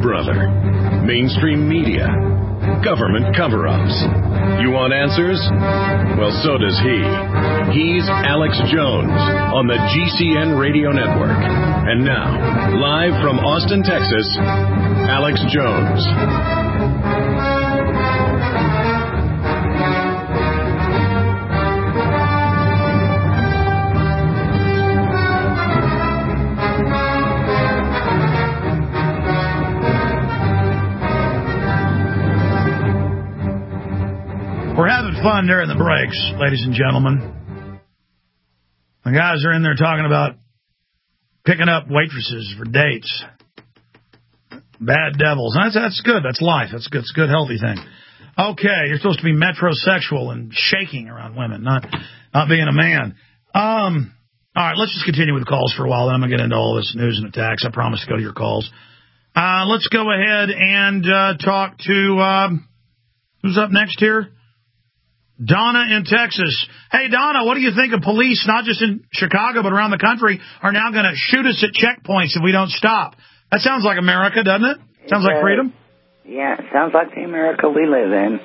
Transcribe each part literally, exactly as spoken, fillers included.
brother. Mainstream media. Government cover-ups. You want answers? Well, so does he. He's Alex Jones on the G C N Radio Network. And now, live from Austin, Texas, Alex Jones. We're having fun during the breaks, ladies and gentlemen. The guys are in there talking about picking up waitresses for dates. Bad devils. That's, that's good. That's life. That's good. It's a good, healthy thing. Okay, you're supposed to be metrosexual and shaking around women, not not being a man. Um, all right, let's just continue with the calls for a while, then I'm going to get into all this news and attacks. I promise to go to your calls. Uh, let's go ahead and uh, talk to... Um, who's up next here? Donna in Texas. Hey, Donna, what do you think of police, not just in Chicago, but around the country, are now going to shoot us at checkpoints if we don't stop? That sounds like America, doesn't it? Sounds like freedom? Yeah, it sounds like the America we live in.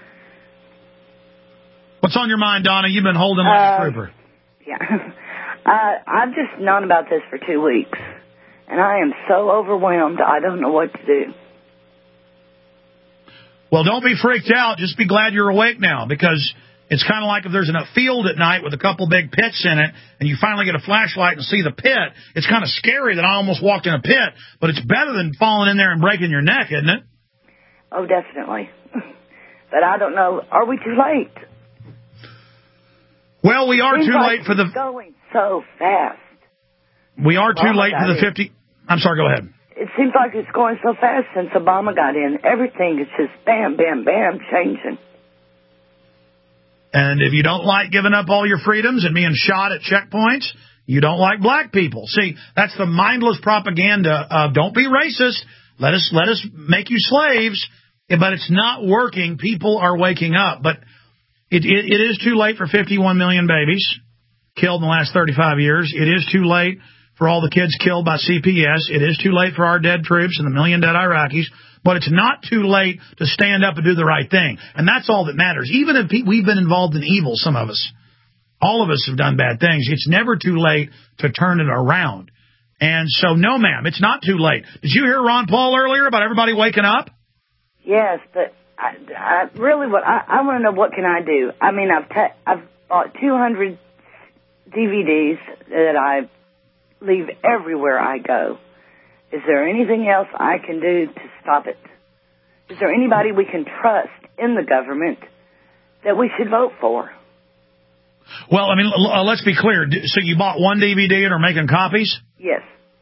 What's on your mind, Donna? You've been holding like uh, a trooper. Yeah. uh, I've just known about this for two weeks, and I am so overwhelmed, I don't know what to do. Well, don't be freaked out. Just be glad you're awake now, because it's kind of like if there's a field at night with a couple big pits in it, and you finally get a flashlight and see the pit. It's kind of scary that I almost walked in a pit, but it's better than falling in there and breaking your neck, isn't it? Oh, definitely. But I don't know. Are we too late? Well, we are Seems too like late for the... It's going so fast. We are too Obama late for the in. fifty... I'm sorry, go ahead. It seems like it's going so fast since Obama got in. Everything is just bam, bam, bam, changing. And if you don't like giving up all your freedoms and being shot at checkpoints, you don't like black people. See, that's the mindless propaganda of don't be racist. Let us let us make you slaves. But it's not working. People are waking up. But it, it, it is too late for fifty-one million babies killed in the last thirty-five years. It is too late for all the kids killed by C P S. It is too late for our dead troops and the million dead Iraqis. But it's not too late to stand up and do the right thing. And that's all that matters. Even if we've been involved in evil, some of us, all of us have done bad things. It's never too late to turn it around. And so, no, ma'am, it's not too late. Did you hear Ron Paul earlier about everybody waking up? Yes, but I, I really, what I, I want to know, what can I do? I mean, I've ta- I've bought two hundred D V Ds that I leave everywhere I go. Is there anything else I can do to stop it? Is there anybody we can trust in the government that we should vote for? Well, I mean, l- let's be clear. So you bought one D V D and are making copies? Yes.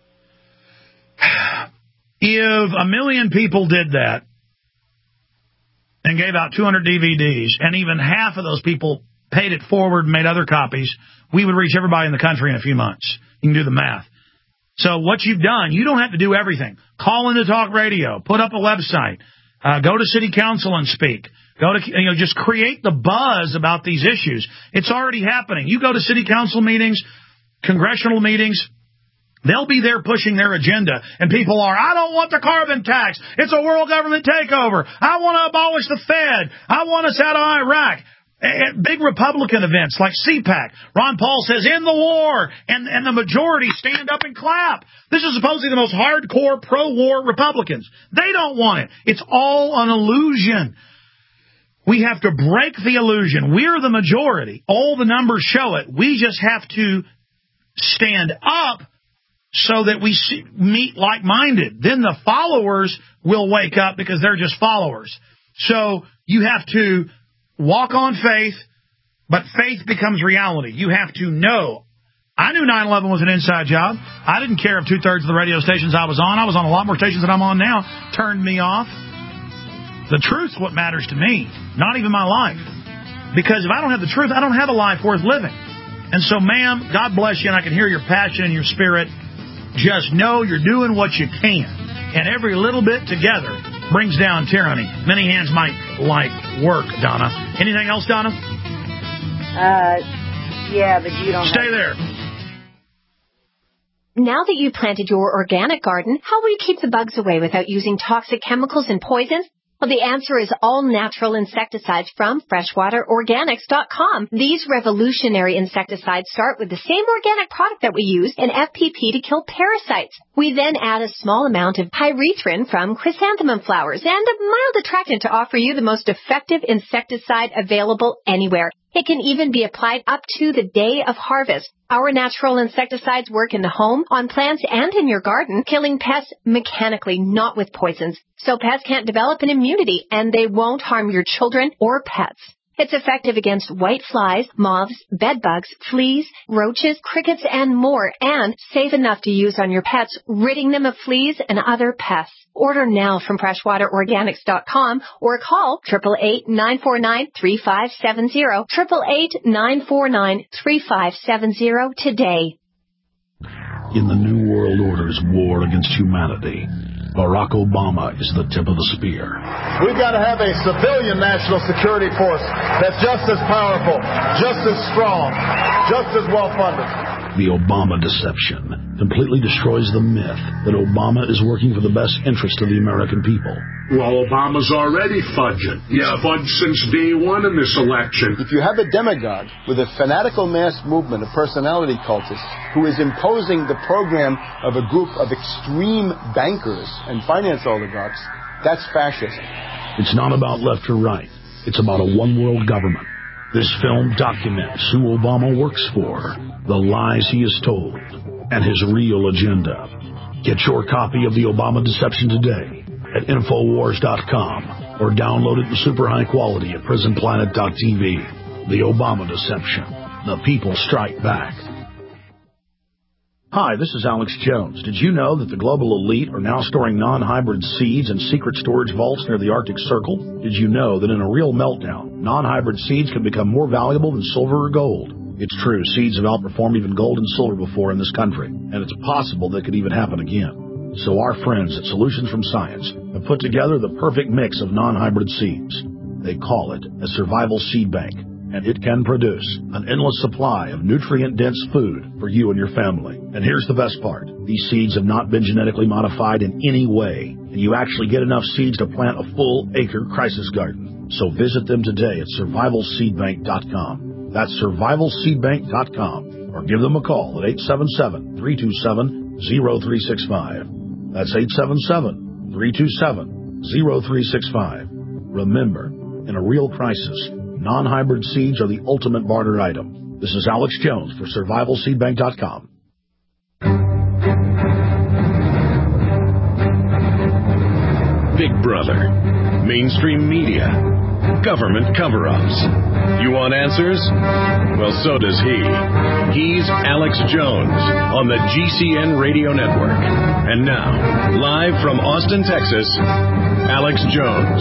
If a million people did that and gave out two hundred D V Ds, and even half of those people paid it forward and made other copies, we would reach everybody in the country in a few months. You can do the math. So what you've done, you don't have to do everything. Call into talk radio, put up a website, uh, go to city council and speak. Go to, you know, just create the buzz about these issues. It's already happening. You go to city council meetings, congressional meetings, they'll be there pushing their agenda. And people are, I don't want the carbon tax. It's a world government takeover. I want to abolish the Fed. I want us out of Iraq. At big Republican events like C PAC, Ron Paul says, end the war, and, and the majority stand up and clap. This is supposedly the most hardcore pro-war Republicans. They don't want it. It's all an illusion. We have to break the illusion. We're the majority. All the numbers show it. We just have to stand up so that we see, meet like-minded. Then the followers will wake up because they're just followers. So you have to walk on faith, but faith becomes reality. You have to know. I knew nine eleven was an inside job. I didn't care if two-thirds of the radio stations I was on, I was on a lot more stations than I'm on now, turned me off. The truth's what matters to me, not even my life. Because if I don't have the truth, I don't have a life worth living. And so, ma'am, God bless you, and I can hear your passion and your spirit. Just know you're doing what you can. And every little bit together brings down tyranny. Many hands might like work, Donna. Anything else, Donna? Uh, yeah, but you don't Stay have... there. Now that you've planted your organic garden, how will you keep the bugs away without using toxic chemicals and poisons? Well, the answer is all natural insecticides from freshwater organics dot com. These revolutionary insecticides start with the same organic product that we use in F P P to kill parasites. We then add a small amount of pyrethrin from chrysanthemum flowers and a mild attractant to offer you the most effective insecticide available anywhere. It can even be applied up to the day of harvest. Our natural insecticides work in the home, on plants, and in your garden, killing pests mechanically, not with poisons. So pests can't develop an immunity, and they won't harm your children or pets. It's effective against white flies, moths, bedbugs, fleas, roaches, crickets, and more, and safe enough to use on your pets, ridding them of fleas and other pests. Order now from freshwater organics dot com or call eight eight eight, nine four nine, three five seven zero, eight eight eight, nine four nine, three five seven zero today. In the New World Order's war against humanity, Barack Obama is the tip of the spear. We've got to have a civilian national security force that's just as powerful, just as strong, just as well-funded. The Obama deception completely destroys the myth that Obama is working for the best interest of the American people. Well, Obama's already fudging. He's yeah. fudged since day one in this election. If you have a demagogue with a fanatical mass movement of personality cultists who is imposing the program of a group of extreme bankers and finance oligarchs, that's fascist. It's not about left or right. It's about a one-world government. This film documents who Obama works for, the lies he has told, and his real agenda. Get your copy of The Obama Deception today at Infowars dot com or download it in super high quality at Prison Planet dot T V. The Obama Deception. The people strike back. Hi, this is Alex Jones. Did you know that the global elite are now storing non-hybrid seeds in secret storage vaults near the Arctic Circle? Did you know that in a real meltdown, non-hybrid seeds can become more valuable than silver or gold? It's true, seeds have outperformed even gold and silver before in this country, and it's possible that could even happen again. So our friends at Solutions from Science have put together the perfect mix of non-hybrid seeds. They call it a survival seed bank, and it can produce an endless supply of nutrient-dense food for you and your family. And here's the best part. These seeds have not been genetically modified in any way, and you actually get enough seeds to plant a full-acre crisis garden. So visit them today at survival seed bank dot com. That's survival seed bank dot com, or give them a call at eight seven seven, three two seven, zero three six five. That's eight seven seven, three two seven, zero three six five. Remember, in a real crisis, non-hybrid seeds are the ultimate barter item. This is Alex Jones for survival seed bank dot com. Big Brother, mainstream media, government cover-ups. You want answers? Well, so does he. He's Alex Jones on the G C N Radio Network. And now, live from Austin, Texas, Alex Jones.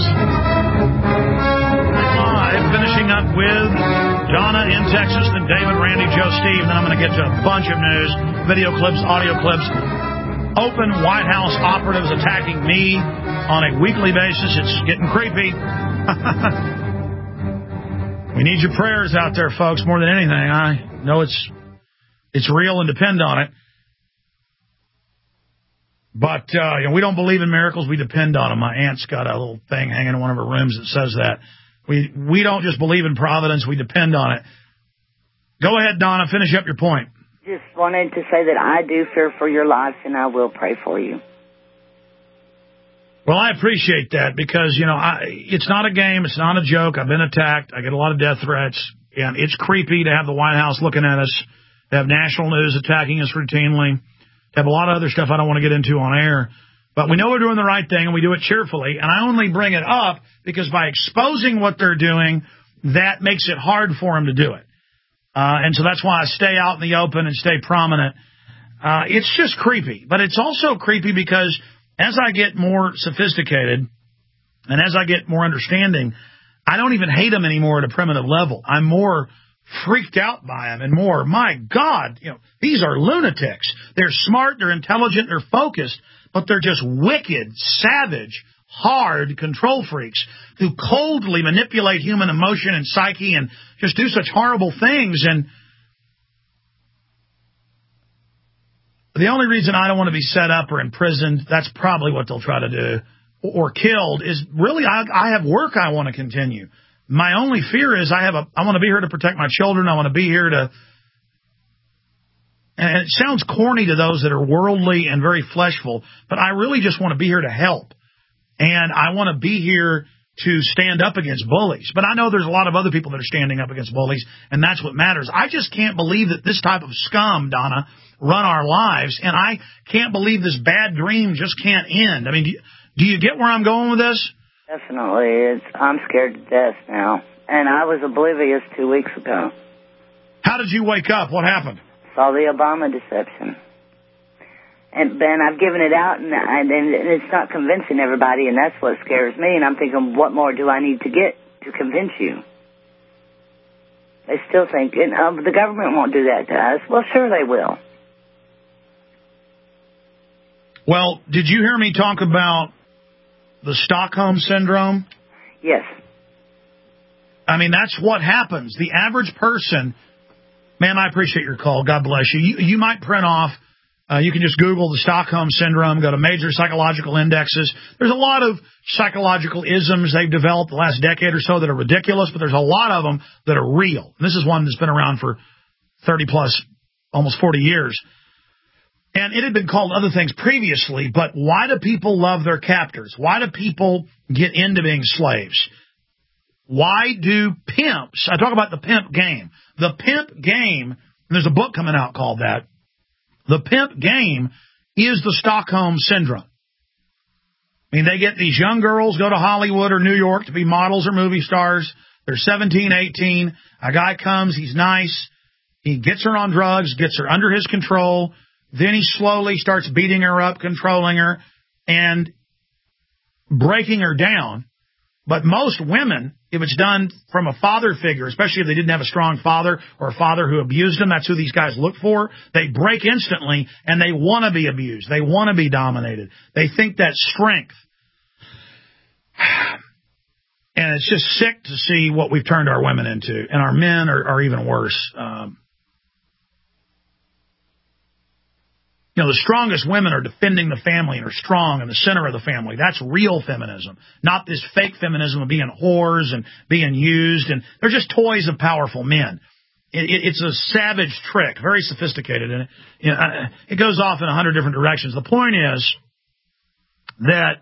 Live, finishing up with Donna in Texas, then David, Randy, Joe, Steve. Then I'm going to get to a bunch of news, video clips, audio clips. Open White House operatives attacking me on a weekly basis. It's getting creepy. We need your prayers out there, folks, more than anything. I know it's it's real and depend on it. But uh, you know, we don't believe in miracles. We depend on them. My aunt's got a little thing hanging in one of her rooms that says that. We we don't just believe in providence. We depend on it. Go ahead, Donna. Finish up your point. Just wanted to say that I do fear for your life, and I will pray for you. Well, I appreciate that because, you know, I, it's not a game. It's not a joke. I've been attacked. I get a lot of death threats. And it's creepy to have the White House looking at us, to have national news attacking us routinely, to have a lot of other stuff I don't want to get into on air. But we know we're doing the right thing, and we do it cheerfully. And I only bring it up because by exposing what they're doing, that makes it hard for them to do it. Uh, and so that's why I stay out in the open and stay prominent. Uh, it's just creepy. But it's also creepy because as I get more sophisticated and as I get more understanding, I don't even hate them anymore at a primitive level. I'm more freaked out by them and more, my God, you know, these are lunatics. They're smart, they're intelligent, they're focused, but they're just wicked, savage, hard control freaks who coldly manipulate human emotion and psyche and just do such horrible things. And The only reason I don't want to be set up or imprisoned, that's probably what they'll try to do, or killed, is really I, I have work I want to continue. My only fear is I have a I want to be here to protect my children. I want to be here to, and it sounds corny to those that are worldly and very fleshful, but I really just want to be here to help. And I want to be here to stand up against bullies. But I know there's a lot of other people that are standing up against bullies, and that's what matters. I just can't believe that this type of scum, Donna, run our lives, and I can't believe this bad dream just can't end. I mean, do you, do you get where I'm going with this? Definitely. It's, I'm scared to death now, and I was oblivious two weeks ago. How did you wake up? What happened? Saw the Obama deception. And, Ben, I've given it out, and, and, and it's not convincing everybody, and that's what scares me. And I'm thinking, what more do I need to get to convince you? They still think, and, uh, the government won't do that to us. Well, sure they will. Well, did you hear me talk about the Stockholm Syndrome? Yes. I mean, that's what happens. The average person, ma'am, I appreciate your call. God bless you. You, you might print off. Uh, you can just Google the Stockholm Syndrome, go to major psychological indexes. There's a lot of psychological isms they've developed the last decade or so that are ridiculous, but there's a lot of them that are real. And this is one that's been around for thirty plus, almost forty years. And it had been called other things previously, but why do people love their captors? Why do people get into being slaves? Why do pimps, I talk about the pimp game. The pimp game, there's a book coming out called that. The pimp game is the Stockholm Syndrome. I mean, they get these young girls, go to Hollywood or New York to be models or movie stars. They're seventeen, eighteen. A guy comes, he's nice. He gets her on drugs, gets her under his control. Then he slowly starts beating her up, controlling her, and breaking her down. But most women, if it's done from a father figure, especially if they didn't have a strong father or a father who abused them, that's who these guys look for. They break instantly, and they want to be abused. They want to be dominated. They think that's strength. And it's just sick to see what we've turned our women into. And our men are, are even worse. Um, You know, the strongest women are defending the family and are strong in the center of the family. That's real feminism, not this fake feminism of being whores and being used. And they're just toys of powerful men. It, it, it's a savage trick, very sophisticated. And it, you know, it goes off in a hundred different directions. The point is that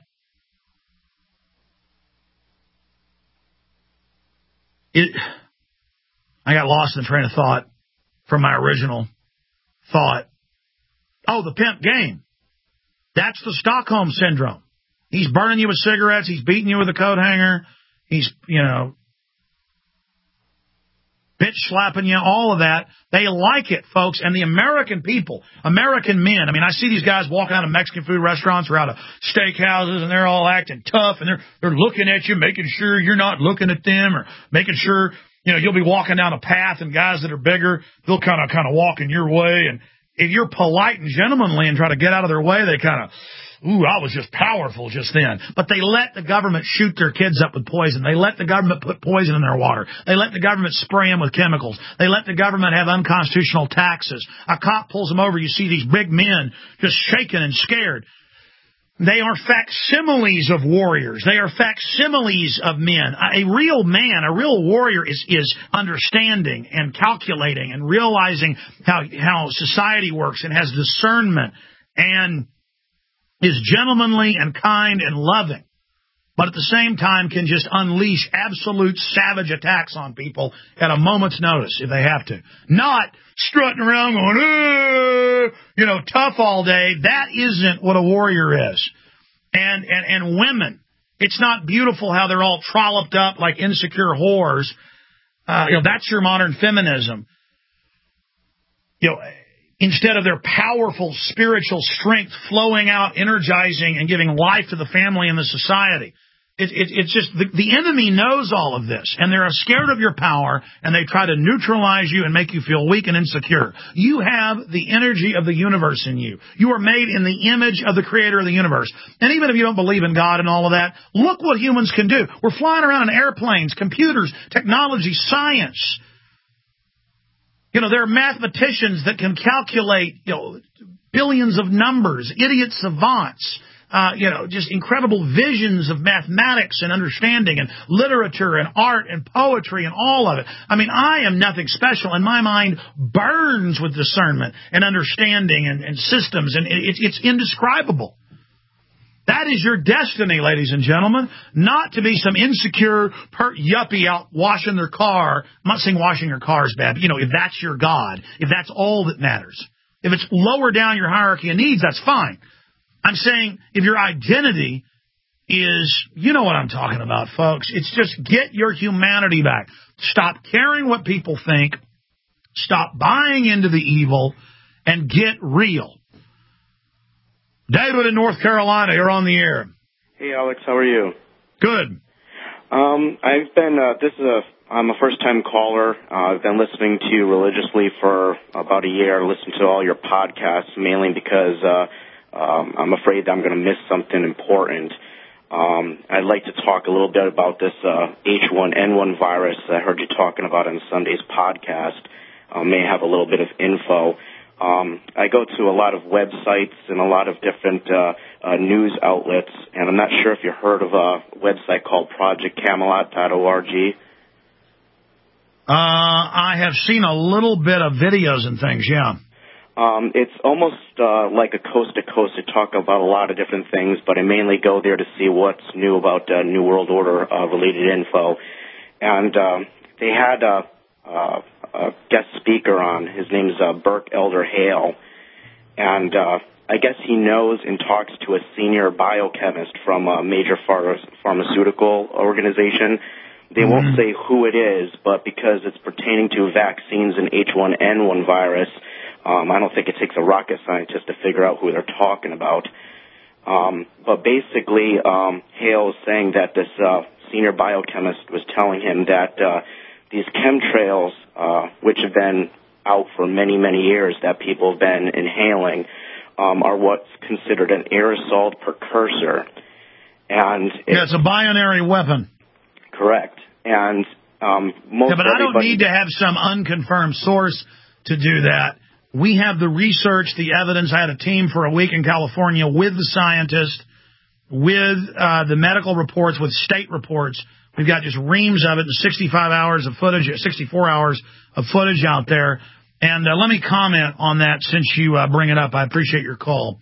it, I got lost in the train of thought from my original thought. Oh, the pimp game. That's the Stockholm Syndrome. He's burning you with cigarettes. He's beating you with a coat hanger. He's, you know, bitch slapping you, all of that. They like it, folks. And the American people, American men, I mean, I see these guys walking out of Mexican food restaurants or out of steakhouses, and they're all acting tough, and they're they're looking at you, making sure you're not looking at them, or making sure, you know, you'll be walking down a path, and guys that are bigger, they'll kind of kind of walk in your way. And if you're polite and gentlemanly and try to get out of their way, they kind of, ooh, I was just powerful just then. But they let the government shoot their kids up with poison. They let the government put poison in their water. They let the government spray them with chemicals. They let the government have unconstitutional taxes. A cop pulls them over. You see these big men just shaking and scared. They are facsimiles of warriors. They are facsimiles of men. A real man, a real warrior is, is understanding and calculating and realizing how, how society works and has discernment and is gentlemanly and kind and loving, but at the same time can just unleash absolute savage attacks on people at a moment's notice if they have to. Not strutting around going, eh, you know, tough all day. That isn't what a warrior is. And, and, and women, it's not beautiful how they're all trolloped up like insecure whores. Uh, you know, that's your modern feminism. You know, instead of their powerful spiritual strength flowing out, energizing, and giving life to the family and the society. It, it, it's just the, the enemy knows all of this, and they're scared of your power, and they try to neutralize you and make you feel weak and insecure. You have the energy of the universe in you. You are made in the image of the creator of the universe. And even if you don't believe in God and all of that, look what humans can do. We're flying around in airplanes, computers, technology, science. You know, there are mathematicians that can calculate, you know, billions of numbers, idiot savants, uh, you know, just incredible visions of mathematics and understanding and literature and art and poetry and all of it. I mean, I am nothing special, and my mind burns with discernment and understanding and, and systems, and it, it's indescribable. That is your destiny, ladies and gentlemen, not to be some insecure per- yuppie out washing their car. I'm not saying washing your car is bad, but, you know, if that's your God, if that's all that matters, if it's lower down your hierarchy of needs, that's fine. I'm saying if your identity is, you know what I'm talking about, folks, it's just get your humanity back. Stop caring what people think. Stop buying into the evil and get real. David in North Carolina, you're on the air. Hey, Alex, how are you? Good. Um, I've been, uh, this is a, I'm a first-time caller. Uh, I've been listening to you religiously for about a year. I listened to all your podcasts, mainly because uh, um, I'm afraid that I'm going to miss something important. Um, I'd like to talk a little bit about this uh, H one N one virus I heard you talking about on Sunday's podcast. I may have a little bit of info. Um, I go to a lot of websites and a lot of different uh, uh, news outlets, and I'm not sure if you heard of a website called project camelot dot org. Uh, I have seen a little bit of videos and things, yeah. Um, it's almost uh, like a coast-to-coast to talk about a lot of different things, but I mainly go there to see what's new about uh, New World Order-related uh, info. And um, they had a... Uh, a guest speaker on. His name is uh, Burke Elder Hale, and uh, I guess he knows and talks to a senior biochemist from a major phar- pharmaceutical organization. They mm-hmm. won't say who it is, but because it's pertaining to vaccines and H one N one virus, um, I don't think it takes a rocket scientist to figure out who they're talking about. Um, but basically, um, Hale is saying that this uh, senior biochemist was telling him that uh, these chemtrails, uh, which have been out for many, many years that people have been inhaling, um, are what's considered an aerosol precursor. And yeah, it's a binary weapon. Correct. And um, most yeah, but I don't need to have some unconfirmed source to do that. We have the research, the evidence. I had a team for a week in California with the scientists, with uh, the medical reports, with state reports. We've got just reams of it and sixty-five hours of footage, sixty-four hours of footage out there. And uh, let me comment on that since you uh, bring it up. I appreciate your call.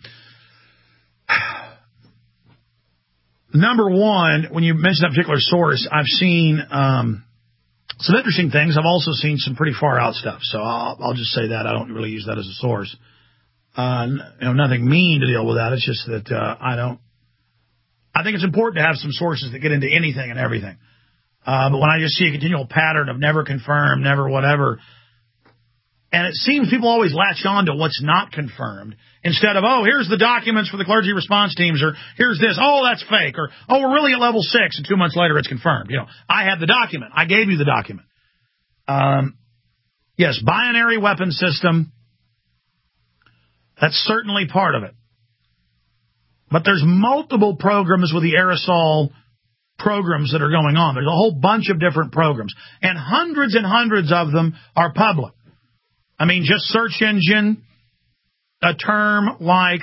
Number one, when you mention that particular source, I've seen um, some interesting things. I've also seen some pretty far out stuff. So I'll, I'll just say that. I don't really use that as a source. Uh, you know, nothing mean to deal with that. It's just that uh, I don't. I think it's important to have some sources that get into anything and everything. Uh, but when I just see a continual pattern of never confirmed, never whatever, and it seems people always latch on to what's not confirmed instead of, oh, here's the documents for the clergy response teams, or here's this, oh, that's fake, or, oh, we're really at level six, and two months later it's confirmed. You know, I have the document. I gave you the document. Um, yes, binary weapon system. That's certainly part of it. But there's multiple programs with the aerosol programs that are going on. There's a whole bunch of different programs. And hundreds and hundreds of them are public. I mean, just search engine, a term like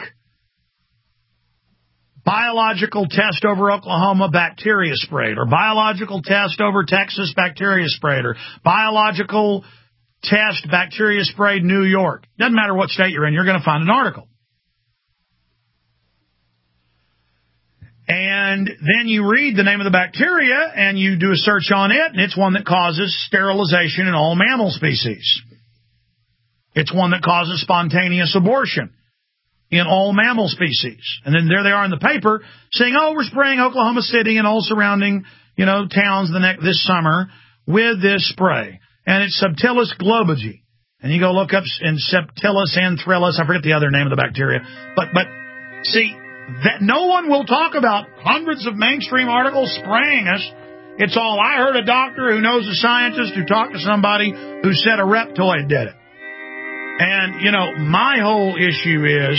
biological test over Oklahoma bacteria sprayed, or biological test over Texas bacteria sprayed, or biological test bacteria sprayed New York. Doesn't matter what state you're in, you're going to find an article. And then you read the name of the bacteria, and you do a search on it, and it's one that causes sterilization in all mammal species. It's one that causes spontaneous abortion in all mammal species. And then there they are in the paper saying, oh, we're spraying Oklahoma City and all surrounding, you know, towns the next, this summer with this spray. And it's Subtilis globigi. And you go look up in Subtilis anthralis, I forget the other name of the bacteria. But, but see... that no one will talk about hundreds of mainstream articles spraying us. It's all, I heard a doctor who knows a scientist who talked to somebody who said a reptoid did it. And, you know, my whole issue is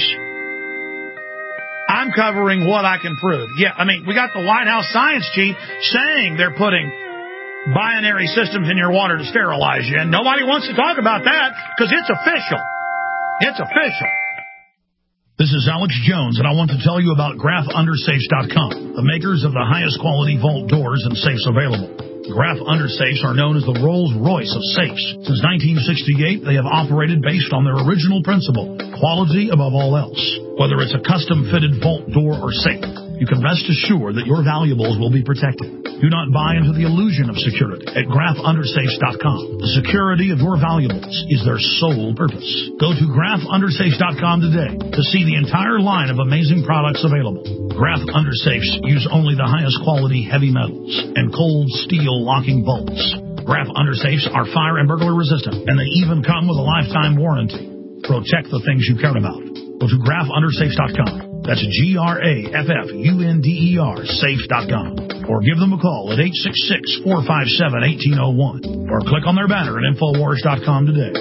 I'm covering what I can prove. Yeah, I mean, we got the White House science chief saying they're putting binary systems in your water to sterilize you. And nobody wants to talk about that because it's official. It's official. This is Alex Jones, and I want to tell you about Graf Undersafes dot com, the makers of the highest quality vault doors and safes available. Graf Undersafes are known as the Rolls-Royce of safes. Since nineteen sixty-eight, they have operated based on their original principle, quality above all else. Whether it's a custom-fitted vault door or safe, you can rest assured that your valuables will be protected. Do not buy into the illusion of security at Graf Undersafes dot com. The security of your valuables is their sole purpose. Go to Graf Undersafes dot com today to see the entire line of amazing products available. Graf Undersafes use only the highest quality heavy metals and cold steel locking bolts. Graf Undersafes are fire and burglar resistant, and they even come with a lifetime warranty. Protect the things you care about. Go to Graf Undersafes dot com. That's G R A F F U N D E R, safe dot com. Or give them a call at eight six six, four five seven, one eight zero one. Or click on their banner at Infowars dot com today.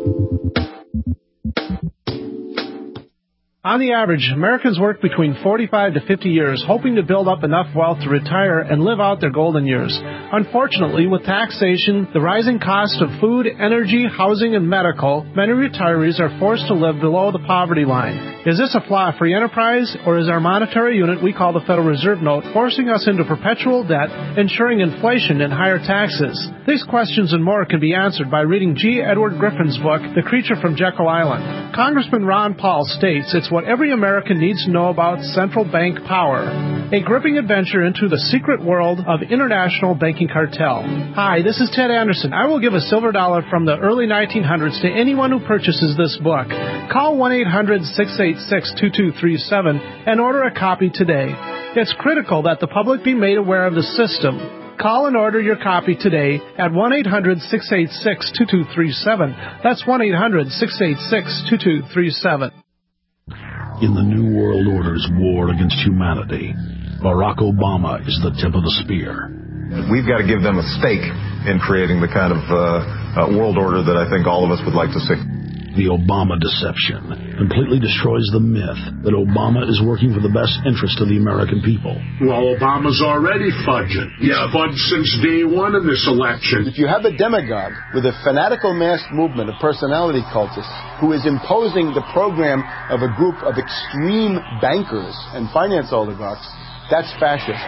On the average, Americans work between forty-five to fifty years, hoping to build up enough wealth to retire and live out their golden years. Unfortunately, with taxation, the rising cost of food, energy, housing, and medical, many retirees are forced to live below the poverty line. Is this a flaw free enterprise, or is our monetary unit we call the Federal Reserve Note forcing us into perpetual debt, ensuring inflation and higher taxes? These questions and more can be answered by reading G. Edward Griffin's book, The Creature from Jekyll Island. Congressman Ron Paul states it's what every American needs to know about central bank power. A gripping adventure into the secret world of international banking cartel. Hi, this is Ted Anderson. I will give a silver dollar from the early nineteen hundreds to anyone who purchases this book. Call one eight hundred, six eight six, two two three seven and order a copy today. It's critical that the public be made aware of the system. Call and order your copy today at one eight hundred, six eight six, two two three seven. That's one eight hundred, six eight six, two two three seven. In the New World Order's war against humanity, Barack Obama is the tip of the spear. We've got to give them a stake in creating the kind of uh, uh, world order that I think all of us would like to see. The Obama deception completely destroys the myth that Obama is working for the best interest of the American people. Well, Obama's already fudging. Yeah, fudged since day one in this election. If you have a demagogue with a fanatical mass movement of personality cultists who is imposing the program of a group of extreme bankers and finance oligarchs, that's fascism.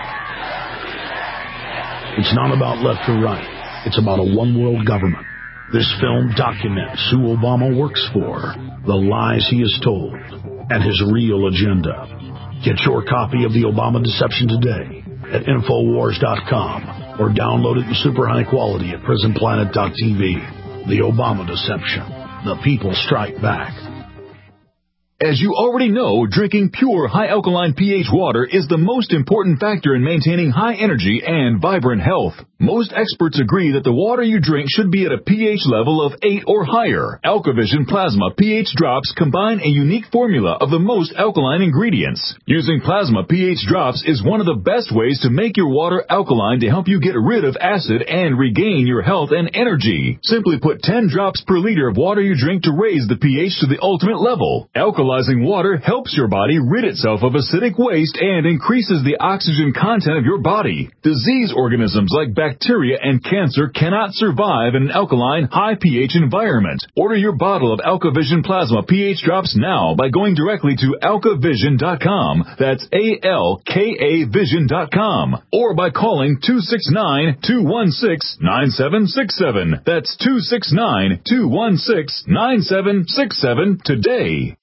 It's not about left or right. It's about a one-world government. This film documents who Obama works for, the lies he has told, and his real agenda. Get your copy of The Obama Deception today at Infowars dot com or download it in super high quality at Prison Planet dot T V. The Obama Deception. The people strike back. As you already know, drinking pure, high-alkaline pH water is the most important factor in maintaining high energy and vibrant health. Most experts agree that the water you drink should be at a pH level of eight or higher. AlkaVision Plasma pH drops combine a unique formula of the most alkaline ingredients. Using plasma pH drops is one of the best ways to make your water alkaline to help you get rid of acid and regain your health and energy. Simply put ten drops per liter of water you drink to raise the pH to the ultimate level. Alkaline water helps your body rid itself of acidic waste and increases the oxygen content of your body. Disease organisms like bacteria and cancer cannot survive in an alkaline, high pH environment. Order your bottle of AlkaVision Plasma pH drops now by going directly to Alka Vision dot com. That's A L K A Vision dot com. Or by calling two six nine, two one six, nine seven six seven. That's two six nine, two one six, nine seven six seven today.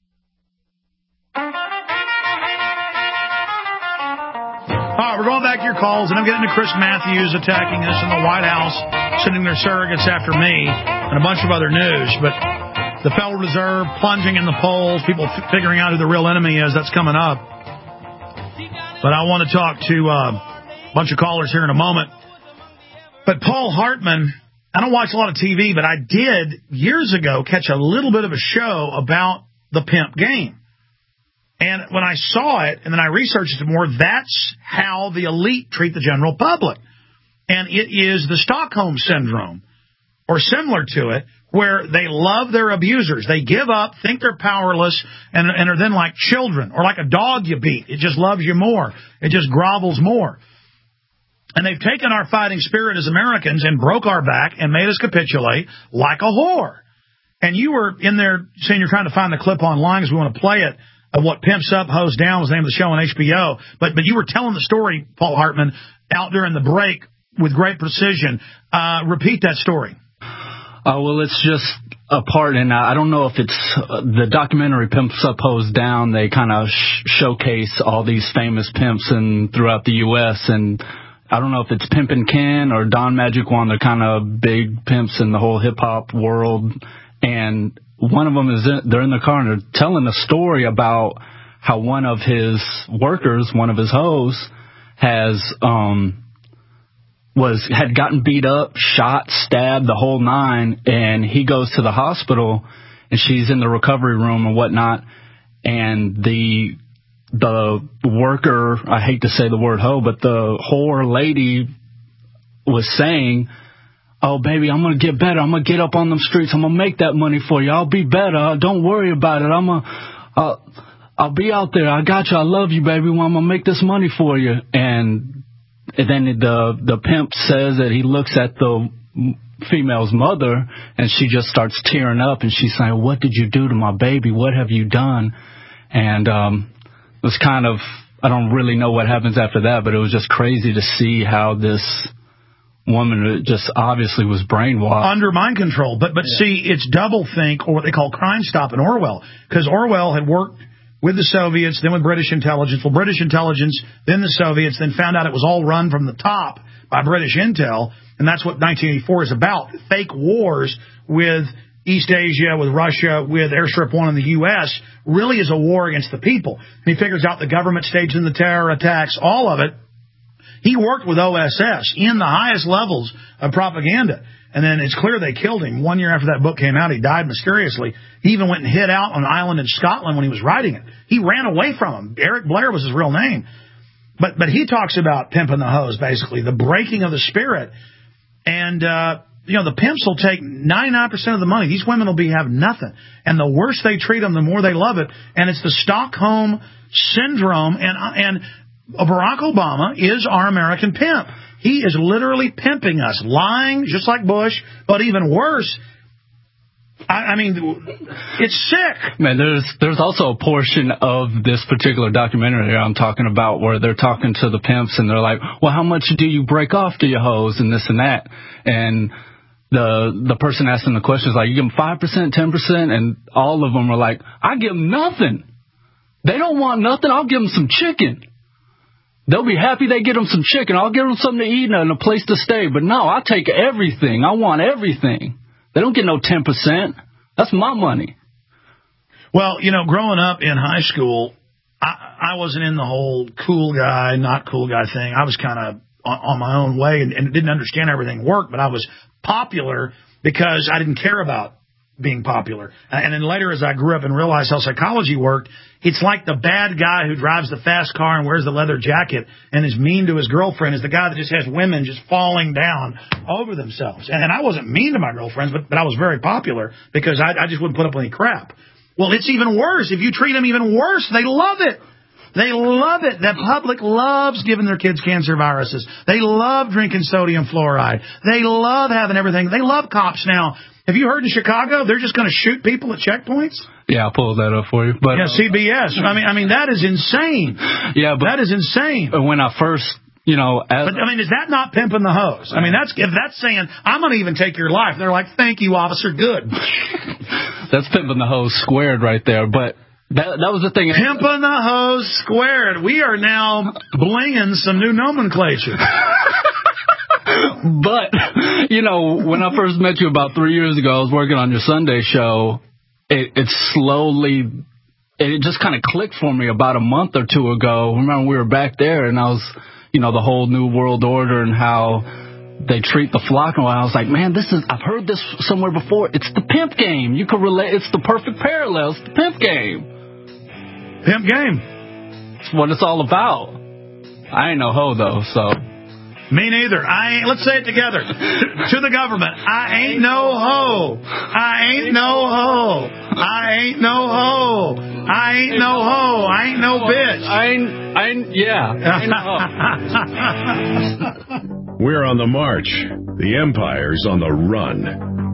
All right, we're going back to your calls, and I'm getting to Chris Matthews attacking us in the White House, sending their surrogates after me, and a bunch of other news. But the Federal Reserve plunging in the polls, people f- figuring out who the real enemy is, that's coming up. But I want to talk to uh, a bunch of callers here in a moment. But Paul Hartman, I don't watch a lot of T V, but I did years ago catch a little bit of a show about the pimp game. And when I saw it, and then I researched it more, that's how the elite treat the general public. And it is the Stockholm Syndrome, or similar to it, where they love their abusers. They give up, think they're powerless, and, and are then like children, or like a dog you beat. It just loves you more. It just grovels more. And they've taken our fighting spirit as Americans and broke our back and made us capitulate like a whore. And you were in there saying you're trying to find the clip online because we want to play it. of what Pimps Up, Hose Down was the name of the show on H B O. But but you were telling the story, Paul Hartman, out during the break with great precision. Uh, repeat that story. Oh, well, it's just a part, and I don't know if it's uh, the documentary Pimps Up, Hose Down. They kind of sh- showcase all these famous pimps in, throughout the U S, and I don't know if it's Pimpin' Ken or Don Magic Juan. They're kind of big pimps in the whole hip-hop world, and one of them is in, they're in the car, and they're telling a story about how one of his workers, one of his hoes, has... um was had gotten beat up, shot, stabbed, the whole nine, and he goes to the hospital, and she's in the recovery room and whatnot, and the the worker, I hate to say the word hoe, but the whore lady was saying, oh, baby, I'm going to get better. I'm going to get up on them streets. I'm going to make that money for you. I'll be better. Don't worry about it. I'm going to... I'll, I'll be out there. I got you. I love you, baby. Well, I'm going to make this money for you. And... And then the the pimp says that he looks at the female's mother, and she just starts tearing up, and she's saying, what did you do to my baby? What have you done? And um, it was kind of, I don't really know what happens after that, but it was just crazy to see how this woman just obviously was brainwashed. Under mind control. But, but yeah. See, it's doublethink, or what they call Crime Stop in Orwell, because Orwell had worked with the Soviets, then with British intelligence. Well, British intelligence, then the Soviets, then found out it was all run from the top by British intel, and that's what nineteen eighty-four is about. Fake wars with East Asia, with Russia, with Airstrip One in the U S really is a war against the people. And he figures out the government staging the terror attacks, all of it. He worked with O S S in the highest levels of propaganda. And then it's clear they killed him. One year after that book came out, he died mysteriously. He even went and hid out on an island in Scotland when he was writing it. He ran away from him. Eric Blair was his real name. But but he talks about pimping the hose, basically, the breaking of the spirit. And, uh, you know, the pimps will take ninety-nine percent of the money. These women will be have nothing. And the worse they treat them, the more they love it. And it's the Stockholm Syndrome. And and Barack Obama is our American pimp. He is literally pimping us, lying, just like Bush, but even worse. I, I mean, it's sick. Man, there's there's also a portion of this particular documentary I'm talking about where they're talking to the pimps, and they're like, well, how much do you break off to your hoes and this and that? And the the person asking the question is like, you give them five percent, ten percent, and all of them are like, I give them nothing. They don't want nothing. I'll give them some chicken. They'll be happy they get them some chicken. I'll give them something to eat and a place to stay. But no, I take everything. I want everything. They don't get no ten percent. That's my money. Well, you know, growing up in high school, I, I wasn't in the whole cool guy, not cool guy thing. I was kind of on, on my own way and, and didn't understand how everything worked. But I was popular because I didn't care about being popular. And then later, as I grew up and realized how psychology worked, it's like the bad guy who drives the fast car and wears the leather jacket and is mean to his girlfriend is the guy that just has women just falling down over themselves. And I wasn't mean to my girlfriends, but, but I was very popular because I, I just wouldn't put up with any crap. Well, it's even worse. If you treat them even worse, they love it. They love it. The public loves giving their kids cancer viruses. They love drinking sodium fluoride. They love having everything. They love cops now. Have you heard in Chicago they're just going to shoot people at checkpoints? Yeah, I'll pull that up for you. But yeah, C B S. I mean, I mean that is insane. Yeah, but that is insane. When I first, you know, as, but I mean, is that not pimping the hose? I mean, that's if that's saying I'm going to even take your life. They're like, thank you, officer. Good. That's pimping the hose squared right there. But that that was the thing. Pimping the hose squared. We are now blinging some new nomenclature. But, you know, when I first met you about three years ago, I was working on your Sunday show. It, it slowly, it just kind of clicked for me about a month or two ago. Remember, we were back there, and I was, you know, the whole New World Order and how they treat the flock. And I was like, man, this is, I've heard this somewhere before. It's the pimp game. You could relate. It's the perfect parallel. It's the pimp game. Pimp game. It's what it's all about. I ain't no hoe, though, so. Me neither. I ain't, let's say it together. To, to the government. I ain't no hoe. I ain't no hoe. I ain't no hoe. I ain't no hoe. I ain't no bitch. I ain't, I ain't, yeah. I ain't no hoe. We're on the march. The empire's on the run.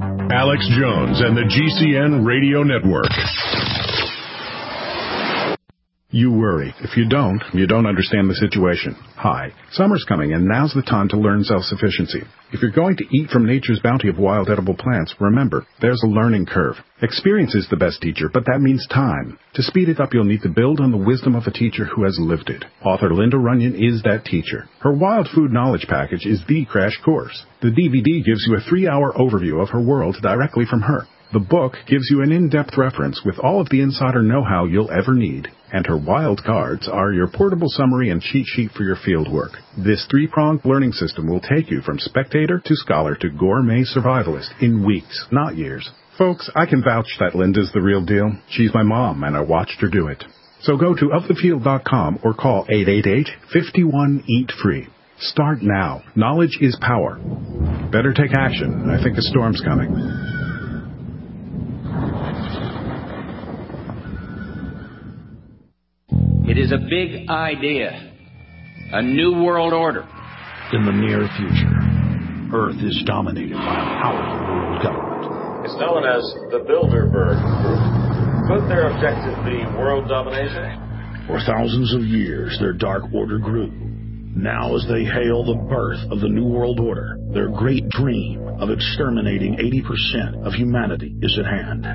Alex Jones and the G C N Radio Network. You worry. If you don't, you don't understand the situation. Hi, summer's coming, and now's the time to learn self-sufficiency. If you're going to eat from nature's bounty of wild edible plants, remember, there's a learning curve. Experience is the best teacher, but that means time. To speed it up, you'll need to build on the wisdom of a teacher who has lived it. Author Linda Runyon is that teacher. Her Wild Food Knowledge Package is the crash course. The D V D gives you a three-hour overview of her world directly from her. The book gives you an in-depth reference with all of the insider know-how you'll ever need. And her wild cards are your portable summary and cheat sheet for your field work. This three-pronged learning system will take you from spectator to scholar to gourmet survivalist in weeks, not years. Folks, I can vouch that Linda's the real deal. She's my mom, and I watched her do it. So go to of the field dot com or call eight eight eight, five one, eat free. Start now. Knowledge is power. Better take action. I think a storm's coming. It is a big idea, a new world order. In the near future, Earth is dominated by a powerful world government. It's known as the Bilderberg Group. Could their objective be world domination? For thousands of years, their dark order grew. Now, as they hail the birth of the New World Order, their great dream of exterminating eighty percent of humanity is at hand.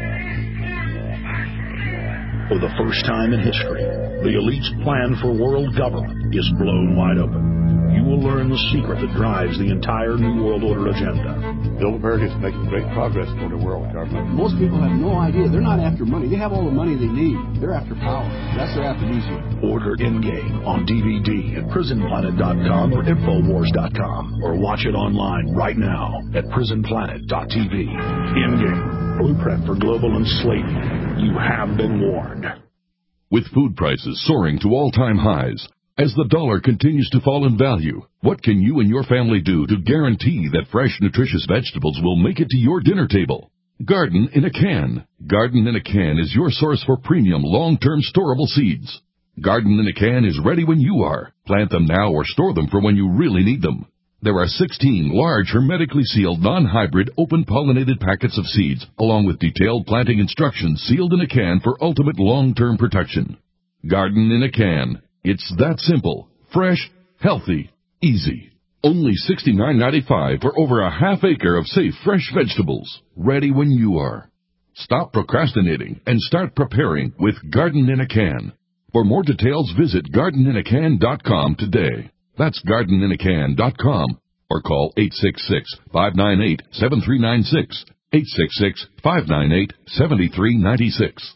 For the first time in history, the elite's plan for world government is blown wide open. You will learn the secret that drives the entire New World Order agenda. Bilderberg is making great progress toward a world government. Most people have no idea. They're not after money. They have all the money they need. They're after power. That's their aphrodisiac. Order Endgame on D V D at prison planet dot com or infowars dot com, or watch it online right now at prison planet dot t v. Endgame, blueprint for global enslavement. You have been warned. With food prices soaring to all-time highs, as the dollar continues to fall in value, what can you and your family do to guarantee that fresh, nutritious vegetables will make it to your dinner table? Garden in a Can. Garden in a Can is your source for premium, long-term storable seeds. Garden in a Can is ready when you are. Plant them now or store them for when you really need them. There are sixteen large, hermetically sealed, non-hybrid, open-pollinated packets of seeds, along with detailed planting instructions sealed in a can for ultimate long-term protection. Garden in a Can. It's that simple, fresh, healthy, easy. Only sixty-nine ninety-five for over a half acre of safe, fresh vegetables, ready when you are. Stop procrastinating and start preparing with Garden in a Can. For more details, visit garden in a can dot com today. That's garden in a can dot com, or call eight six six, five nine eight, seven three nine six, eight six six, five nine eight, seven three nine six.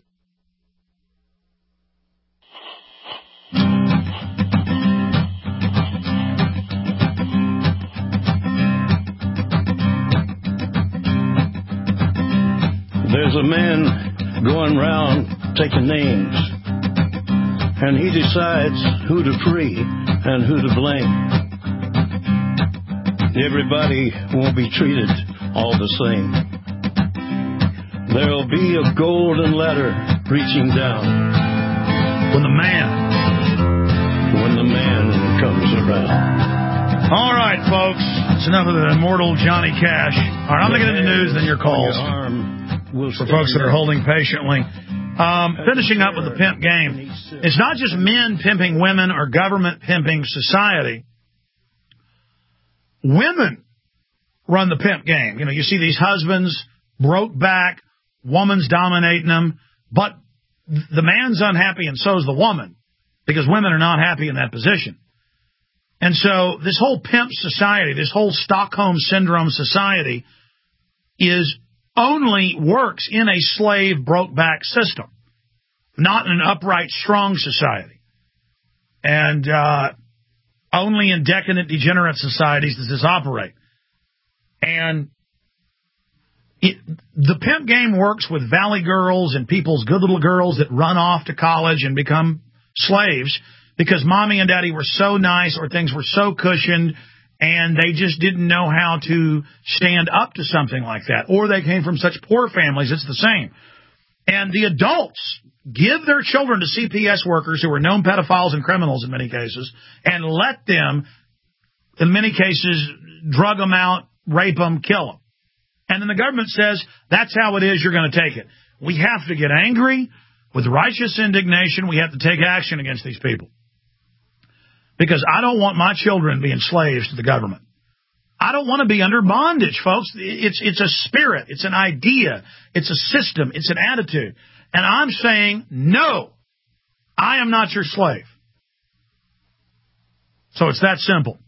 There's a man going round taking names, and he decides who to free and who to blame. Everybody won't be treated all the same. There'll be a golden ladder reaching down when the man, when the man comes around. All right, folks. It's enough of the immortal Johnny Cash. All right, I'm going to get into news, then your calls. For folks that are holding patiently. Um, finishing up with the pimp game. It's not just men pimping women or government pimping society. Women run the pimp game. You know, you see these husbands broke back, woman's dominating them, but the man's unhappy and so is the woman because women are not happy in that position. And so this whole pimp society, this whole Stockholm Syndrome society is only works in a slave broke-back system, not in an upright, strong society. And uh, only in decadent, degenerate societies does this operate. And it, the pimp game works with valley girls and people's good little girls that run off to college and become slaves because mommy and daddy were so nice or things were so cushioned and they just didn't know how to stand up to something like that. Or they came from such poor families, it's the same. And the adults give their children to C P S workers who are known pedophiles and criminals in many cases and let them, in many cases, drug them out, rape them, kill them. And then the government says, that's how it is, you're going to take it. We have to get angry. With righteous indignation, we have to take action against these people. Because I don't want my children being slaves to the government. I don't want to be under bondage, folks. It's it's a spirit. It's an idea. It's a system. It's an attitude. And I'm saying, no, I am not your slave. So it's that simple.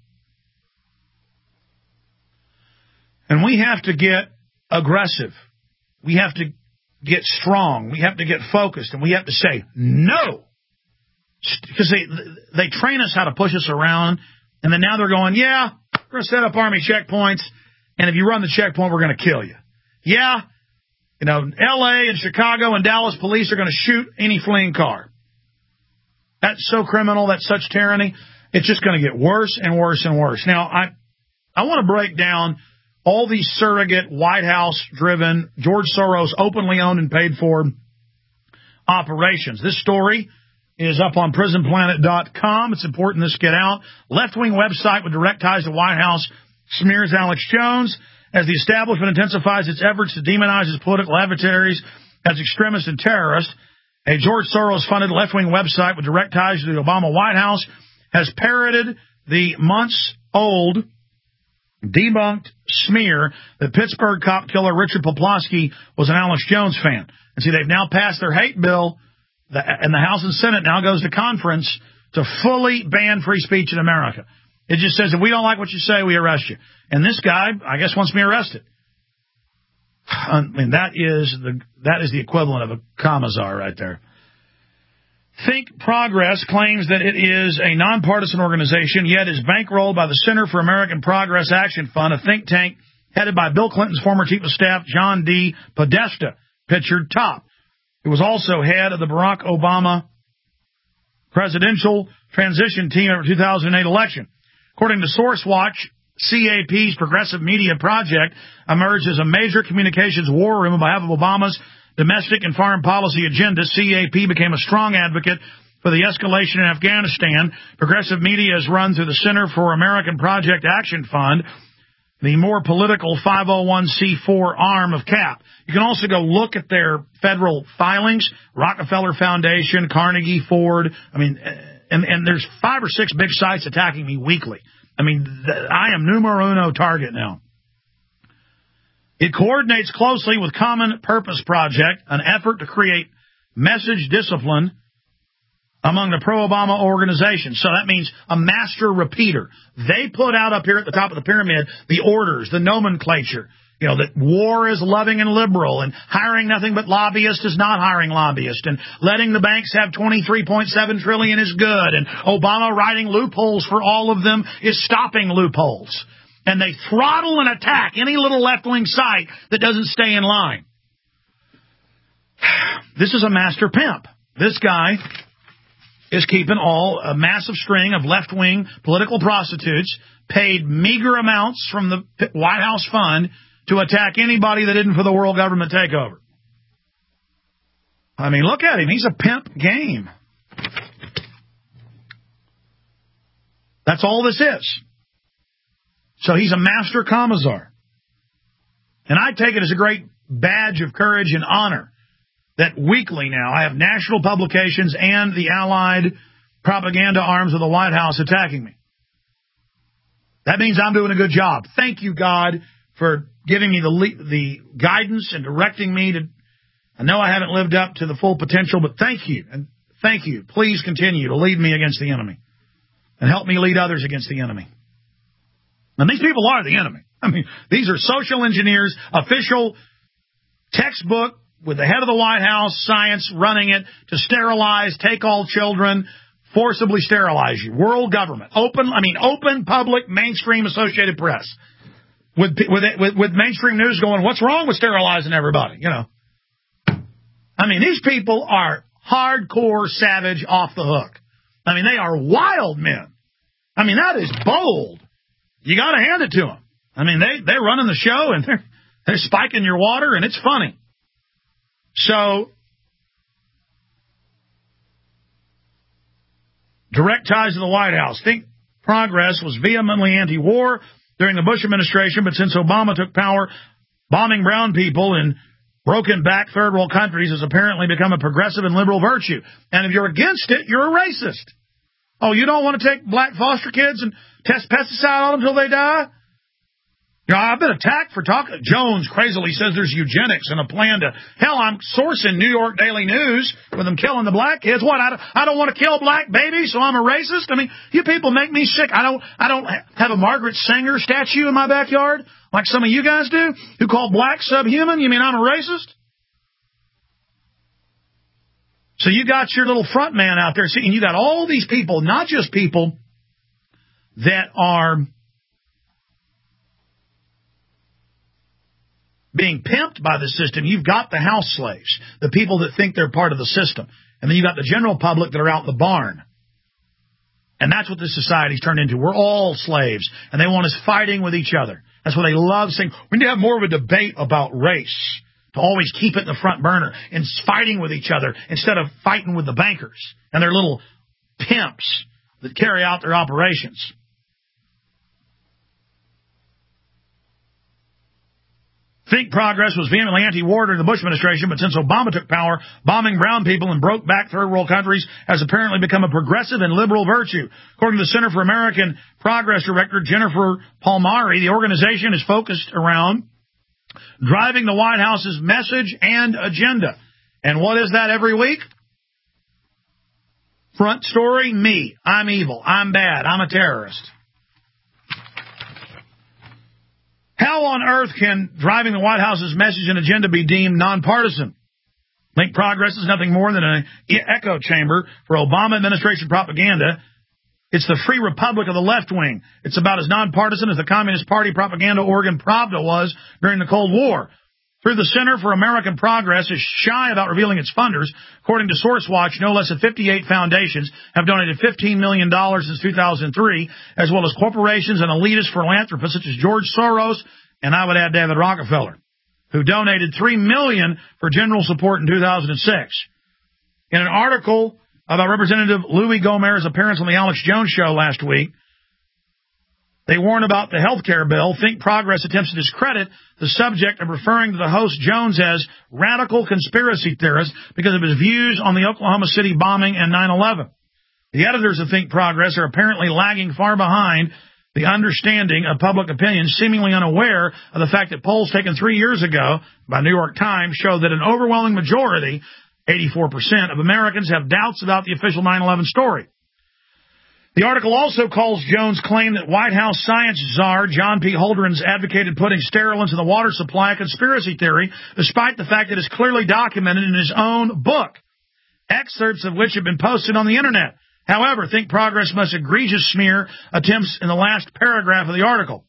And we have to get aggressive. We have to get strong. We have to get focused. And we have to say, no. Because they, they train us how to push us around. And then now they're going, yeah, we're going to set up Army checkpoints, and if you run the checkpoint, we're going to kill you. Yeah, you know, L A and Chicago and Dallas police are going to shoot any fleeing car. That's so criminal. That's such tyranny. It's just going to get worse and worse and worse. Now, I I want to break down all these surrogate, White House-driven, George Soros openly owned and paid for operations. This story is up on prison planet dot com. It's important this get out. Left-wing website with direct ties to White House smears Alex Jones as the establishment intensifies its efforts to demonize his political adversaries as extremists and terrorists. A George Soros-funded left-wing website with direct ties to the Obama White House has parroted the months-old debunked smear that Pittsburgh cop killer Richard Poplawski was an Alex Jones fan. And see, they've now passed their hate bill. The, and the House and Senate now goes to conference to fully ban free speech in America. It just says, if we don't like what you say, we arrest you. And this guy, I guess, wants me arrested. I mean, that is the that is the equivalent of a commissar right there. Think Progress claims that it is a nonpartisan organization, yet is bankrolled by the Center for American Progress Action Fund, a think tank headed by Bill Clinton's former chief of staff, John D. Podesta, pictured top. It was also head of the Barack Obama presidential transition team after the two thousand eight election. According to SourceWatch, C A P's Progressive Media Project emerged as a major communications war room on behalf of Obama's domestic and foreign policy agenda. C A P became a strong advocate for the escalation in Afghanistan. Progressive Media is run through the Center for American Project Action Fund, the more political five oh one c four arm of C A P. You can also go look at their federal filings, Rockefeller Foundation, Carnegie, Ford. I mean, and, and there's five or six big sites attacking me weekly. I mean, th- I am numero uno target now. It coordinates closely with Common Purpose Project, an effort to create message discipline among the pro-Obama organizations. So that means a master repeater. They put out up here at the top of the pyramid the orders, the nomenclature, you know, that war is loving and liberal, and hiring nothing but lobbyists is not hiring lobbyists, and letting the banks have twenty-three point seven trillion dollars is good, and Obama writing loopholes for all of them is stopping loopholes. And they throttle and attack any little left-wing site that doesn't stay in line. This is a master pimp. This guy is keeping all a massive string of left-wing political prostitutes, paid meager amounts from the White House fund to attack anybody that isn't for the world government takeover. I mean, look at him. He's a pimp game. That's all this is. So he's a master commissar. And I take it as a great badge of courage and honor that weekly now I have national publications and the allied propaganda arms of the White House attacking me. That means I'm doing a good job. Thank you, God, for giving me the the guidance and directing me to. I know I haven't lived up to the full potential, but thank you. And thank you. Please continue to lead me against the enemy and help me lead others against the enemy. And these people are the enemy. I mean, these are social engineers, official textbook with the head of the White House, science running it to sterilize, take all children, forcibly sterilize you. World government. Open, I mean, open, public, mainstream Associated Press. With, with, with, with mainstream news going, what's wrong with sterilizing everybody? You know. I mean, these people are hardcore savage off the hook. I mean, they are wild men. I mean, that is bold. You got to hand it to them. I mean, they, they're running the show, and they're, they're spiking your water, and it's funny. So, direct ties to the White House. Think Progress was vehemently anti-war during the Bush administration, but since Obama took power, bombing brown people in broken back third world countries has apparently become a progressive and liberal virtue. And if you're against it, you're a racist. Oh, you don't want to take black foster kids and test pesticide on them until they die? You know, I've been attacked for talking. Jones crazily says there's eugenics and a plan to... Hell, I'm sourcing New York Daily News with them killing the black kids. What, I don't, I don't want to kill black babies, so I'm a racist? I mean, you people make me sick. I don't I don't have a Margaret Sanger statue in my backyard like some of you guys do who call black subhuman. You mean I'm a racist? So you got your little front man out there. See, and you got all these people, not just people that are... being pimped by the system. You've got the house slaves, the people that think they're part of the system. And then you've got the general public that are out in the barn. And that's what this society's turned into. We're all slaves, and they want us fighting with each other. That's what they love saying. We need to have more of a debate about race, to always keep it in the front burner, and fighting with each other instead of fighting with the bankers and their little pimps that carry out their operations. Think Progress was vehemently anti-war during the Bush administration, but since Obama took power, bombing brown people in broke back third world countries has apparently become a progressive and liberal virtue. According to the Center for American Progress Director Jennifer Palmieri, the organization is focused around driving the White House's message and agenda. And what is that every week? Front story, me. I'm evil. I'm bad. I'm a terrorist. How on earth can driving the White House's message and agenda be deemed nonpartisan? Think Progress is nothing more than an echo chamber for Obama administration propaganda. It's the Free Republic of the left wing. It's about as nonpartisan as the Communist Party propaganda organ Pravda was during the Cold War. Through the Center for American Progress is shy about revealing its funders. According to SourceWatch, no less than fifty-eight foundations have donated fifteen million dollars since two thousand three, as well as corporations and elitist philanthropists such as George Soros, and I would add David Rockefeller, who donated three million dollars for general support in two thousand six. In an article about Representative Louis Gohmere's appearance on the Alex Jones Show last week, they warn about the health care bill. Think Progress attempts to discredit the subject of referring to the host Jones as radical conspiracy theorist because of his views on the Oklahoma City bombing and nine eleven. The editors of Think Progress are apparently lagging far behind the understanding of public opinion, seemingly unaware of the fact that polls taken three years ago by New York Times show that an overwhelming majority, eighty-four percent, of Americans have doubts about the official nine eleven story. The article also calls Jones' claim that White House science czar John P. Holdren's advocated putting sterilants in the water supply a conspiracy theory, despite the fact that it's clearly documented in his own book, excerpts of which have been posted on the Internet. However, Think Progress must egregious smear attempts in the last paragraph of the article.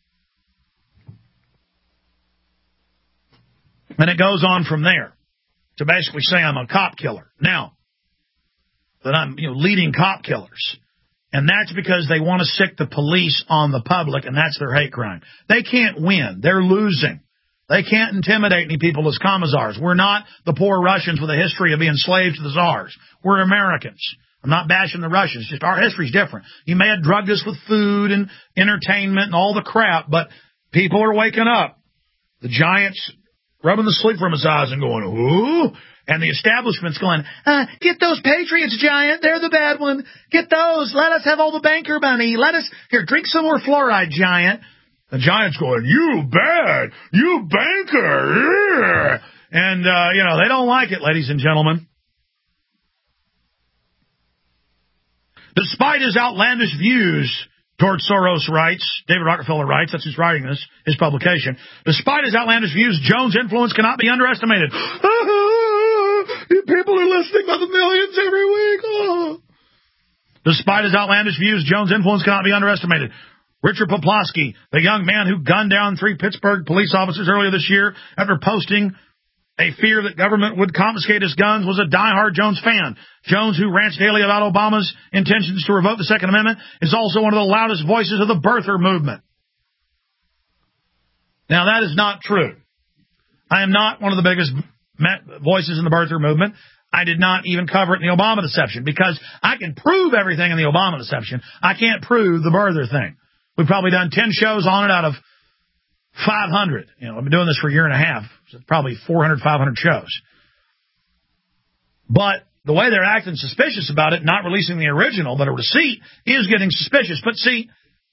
And it goes on from there to basically say I'm a cop killer. Now, that I'm, you know, leading cop killers. And that's because they want to sick the police on the public, and that's their hate crime. They can't win. They're losing. They can't intimidate any people as commissars. We're not the poor Russians with a history of being slaves to the czars. We're Americans. I'm not bashing the Russians. Just our history's different. You may have drugged us with food and entertainment and all the crap, but people are waking up. The giants rubbing the sleep from his eyes and going, ooh. And the establishment's going, uh, get those Patriots, Giant. They're the bad one. Get those. Let us have all the banker money. Let us, here, drink some more fluoride, Giant. The Giant's going, you bad. You banker. Yeah. And, uh, you know, they don't like it, ladies and gentlemen. Despite his outlandish views, George Soros writes, David Rockefeller writes, that's who's writing this, his publication. Despite his outlandish views, Jones' influence cannot be underestimated. People are listening by the millions every week. Oh. Despite his outlandish views, Jones' influence cannot be underestimated. Richard Poplawski, the young man who gunned down three Pittsburgh police officers earlier this year after posting a fear that government would confiscate his guns, was a diehard Jones fan. Jones, who rants daily about Obama's intentions to revoke the Second Amendment, is also one of the loudest voices of the birther movement. Now, that is not true. I am not one of the biggest voices in the birther movement. I did not even cover it in the Obama deception because I can prove everything in the Obama deception. I can't prove the birther thing. We've probably done ten shows on it out of five hundred. You know, I've been doing this for a year and a half. So probably four hundred, five hundred shows. But the way they're acting suspicious about it, not releasing the original, but a receipt, is getting suspicious. But see,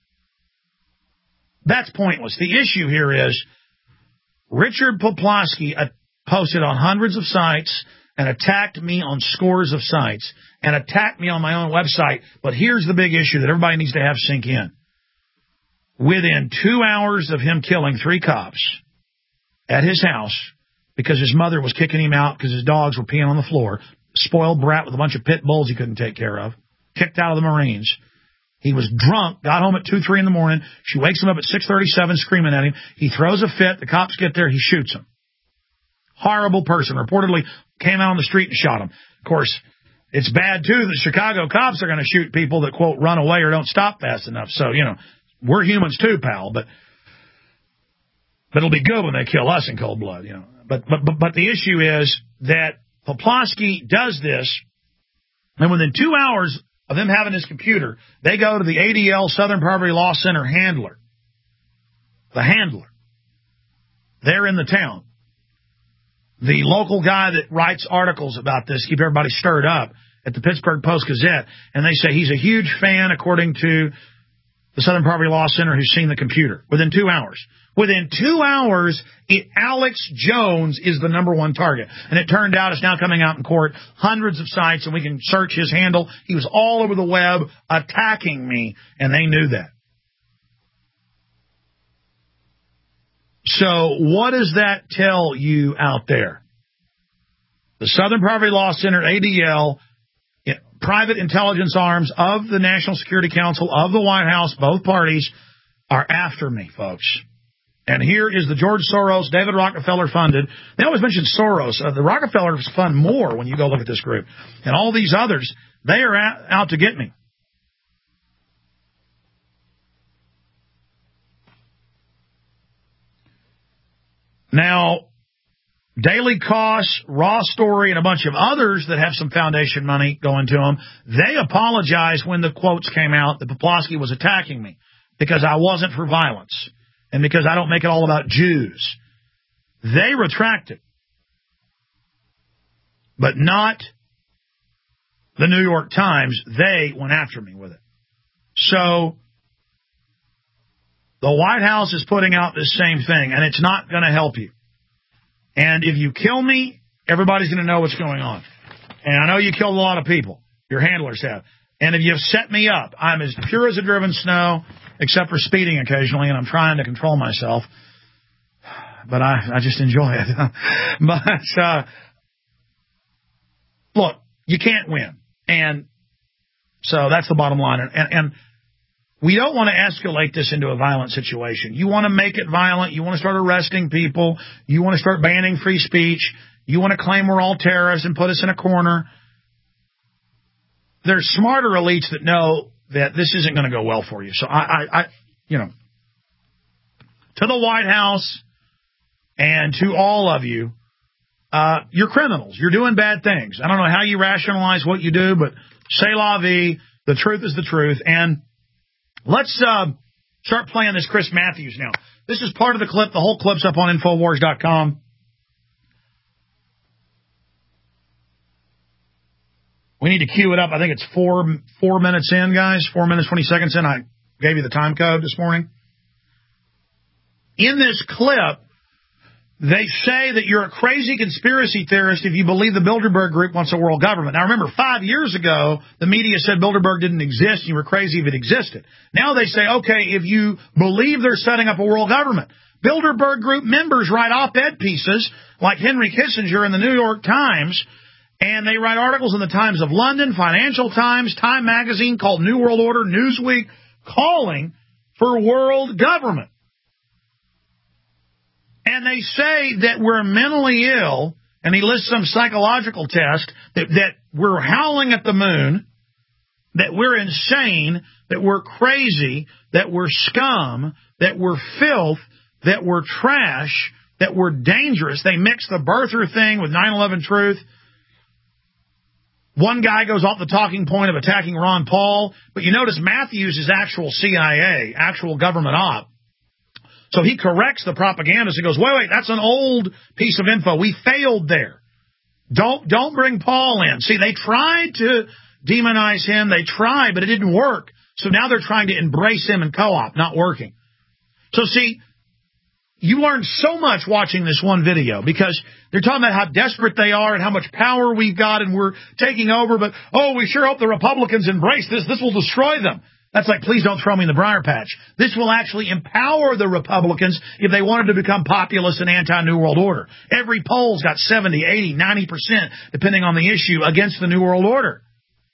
that's pointless. The issue here is Richard Poplawski posted on hundreds of sites and attacked me on scores of sites and attacked me on my own website. But here's the big issue that everybody needs to have sink in. Within two hours of him killing three cops at his house because his mother was kicking him out because his dogs were peeing on the floor, spoiled brat with a bunch of pit bulls he couldn't take care of, kicked out of the Marines. He was drunk, got home at two, three in the morning. She wakes him up at six thirty-seven screaming at him. He throws a fit. The cops get there. He shoots him. Horrible person. Reportedly came out on the street and shot him. Of course, it's bad, too, that Chicago cops are going to shoot people that, quote, run away or don't stop fast enough. So, you know, we're humans, too, pal. But but it'll be good when they kill us in cold blood, you know. But but but, but the issue is that Poplawski does this, and within two hours of them having his computer, they go to the A D L Southern Poverty Law Center handler. The handler. They're in the town. The local guy that writes articles about this, keep everybody stirred up, at the Pittsburgh Post-Gazette, and they say he's a huge fan, according to the Southern Poverty Law Center, who's seen the computer. Within two hours. Within two hours, it, Alex Jones is the number one target. And it turned out it's now coming out in court, hundreds of sites, and we can search his handle. He was all over the web attacking me, and they knew that. So what does that tell you out there? The Southern Poverty Law Center, A D L, private intelligence arms of the National Security Council, of the White House, both parties, are after me, folks. And here is the George Soros, David Rockefeller funded. They always mention Soros. Uh, the Rockefellers fund more when you go look at this group. And all these others, they are out, out to get me. Now, Daily Costs, Raw Story, and a bunch of others that have some foundation money going to them, they apologized when the quotes came out that Poplawski was attacking me because I wasn't for violence and because I don't make it all about Jews. They retracted, but not the New York Times. They went after me with it. So the White House is putting out this same thing, and it's not going to help you. And if you kill me, everybody's going to know what's going on. And I know you killed a lot of people. Your handlers have. And if you've set me up, I'm as pure as a driven snow, except for speeding occasionally, and I'm trying to control myself. But I, I just enjoy it. But, uh, look, you can't win. And so that's the bottom line. And, and we don't want to escalate this into a violent situation. You want to make it violent. You want to start arresting people. You want to start banning free speech. You want to claim we're all terrorists and put us in a corner. There's smarter elites that know that this isn't going to go well for you. So, I, I, I, you know, to the White House and to all of you, uh, you're criminals. You're doing bad things. I don't know how you rationalize what you do, but c'est la vie. The truth is the truth. And let's uh, start playing this Chris Matthews now. This is part of the clip. The whole clip's up on Infowars dot com. We need to cue it up. I think it's four four minutes in, guys. Four minutes, twenty seconds in. I gave you the time code this morning. In this clip, they say that you're a crazy conspiracy theorist if you believe the Bilderberg Group wants a world government. Now, remember, five years ago, the media said Bilderberg didn't exist and you were crazy if it existed. Now they say, okay, if you believe they're setting up a world government. Bilderberg Group members write op-ed pieces like Henry Kissinger in the New York Times, and they write articles in the Times of London, Financial Times, Time Magazine called New World Order, Newsweek, calling for world government. And they say that we're mentally ill, and he lists some psychological tests, that, that we're howling at the moon, that we're insane, that we're crazy, that we're scum, that we're filth, that we're trash, that we're dangerous. They mix the birther thing with nine eleven truth. One guy goes off the talking point of attacking Ron Paul, but you notice Matthews is actual C I A, actual government op. So he corrects the propagandist and goes, wait, wait, that's an old piece of info. We failed there. Don't don't bring Paul in. See, they tried to demonize him. They tried, but it didn't work. So now they're trying to embrace him in co-op, not working. So see, you learned so much watching this one video because they're talking about how desperate they are and how much power we've got and we're taking over. But, oh, we sure hope the Republicans embrace this. This will destroy them. That's like, please don't throw me in the briar patch. This will actually empower the Republicans if they wanted to become populist and anti-New World Order. Every poll's got seventy, eighty, ninety percent, depending on the issue, against the New World Order.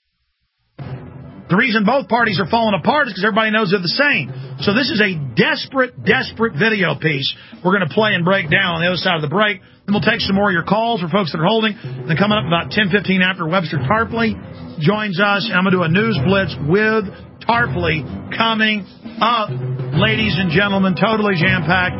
The reason both parties are falling apart is because everybody knows they're the same. So this is a desperate, desperate video piece we're going to play and break down on the other side of the break. Then we'll take some more of your calls for folks that are holding. Then coming up about ten fifteen after, Webster Tarpley joins us, and I'm going to do a news blitz with Tarpley coming up. Ladies and gentlemen, totally jam-packed.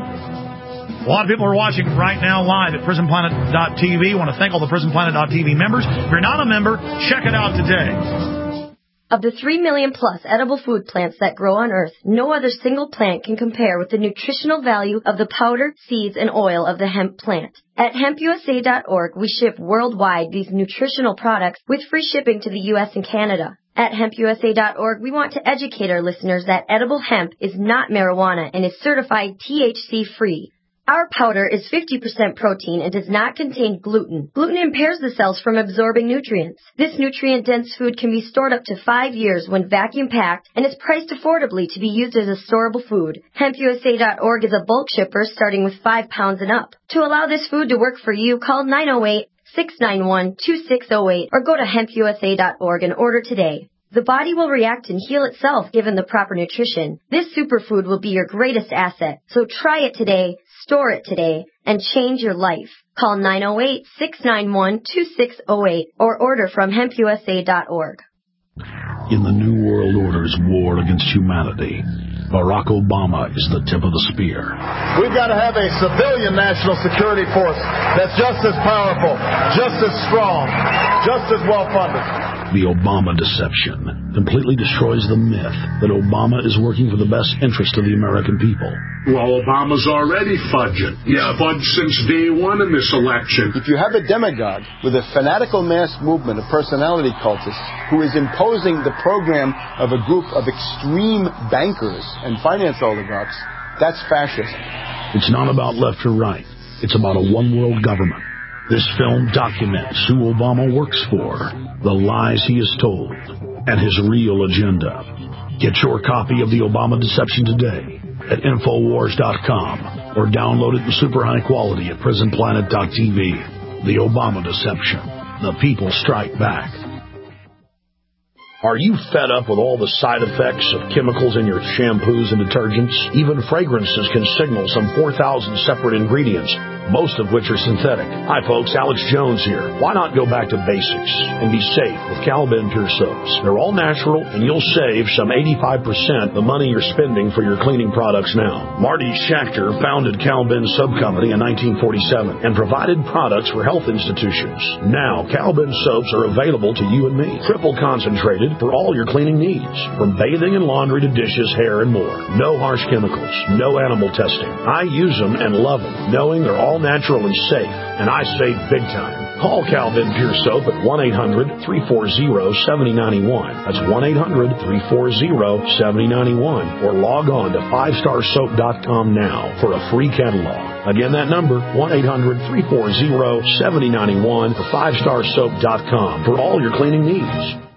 A lot of people are watching right now live at prison planet dot t v. I want to thank all the prison planet dot t v members. If you're not a member, check it out today. Of the three million plus edible food plants that grow on Earth, no other single plant can compare with the nutritional value of the powder, seeds, and oil of the hemp plant. At hemp u s a dot org, we ship worldwide these nutritional products with free shipping to the U S and Canada. At hemp u s a dot org, we want to educate our listeners that edible hemp is not marijuana and is certified T H C-free. Our powder is fifty percent protein and does not contain gluten. Gluten impairs the cells from absorbing nutrients. This nutrient-dense food can be stored up to five years when vacuum-packed and is priced affordably to be used as a storable food. hemp u s a dot org is a bulk shipper starting with five pounds and up. To allow this food to work for you, call nine oh eight, six nine one, two six oh eight or go to hemp u s a dot org and order today. The body will react and heal itself given the proper nutrition. This superfood will be your greatest asset. So try it today, store it today, and change your life. Call nine oh eight, six nine one, two six oh eight or order from hemp u s a dot org. In the New World Order's war against humanity, Barack Obama is the tip of the spear. We've got to have a civilian national security force that's just as powerful, just as strong, just as well-funded. The Obama deception completely destroys the myth that Obama is working for the best interest of the American people. Well, Obama's already fudging. Yeah, fudged since day one in this election. If you have a demagogue with a fanatical mass movement of personality cultists who is imposing the program of a group of extreme bankers and finance oligarchs, that's fascism. It's not about left or right. It's about a one-world government. This film documents who Obama works for, the lies he has told, and his real agenda. Get your copy of The Obama Deception today at infowars dot com or download it in super high quality at prison planet dot t v. The Obama Deception. The people strike back. Are you fed up with all the side effects of chemicals in your shampoos and detergents? Even fragrances can signal some four thousand separate ingredients, most of which are synthetic. Hi folks, Alex Jones here. Why not go back to basics and be safe with Calvin Pure Soaps? They're all natural and you'll save some eighty-five percent the money you're spending for your cleaning products now. Marty Schachter founded Calvin Soap Company in nineteen forty-seven and provided products for health institutions. Now, Calvin soaps are available to you and me. Triple concentrated for all your cleaning needs, from bathing and laundry to dishes, hair, and more. No harsh chemicals, no animal testing. I use them and love them, knowing they're all natural and safe, and I save big time. Call Calvin Pure Soap at one eight hundred, three four zero, seven zero nine one. That's one eight hundred, three four zero, seven zero nine one. Or log on to five star soap dot com now for a free catalog. Again, that number, one eight hundred, three four zero, seven zero nine one or five star soap dot com for all your cleaning needs.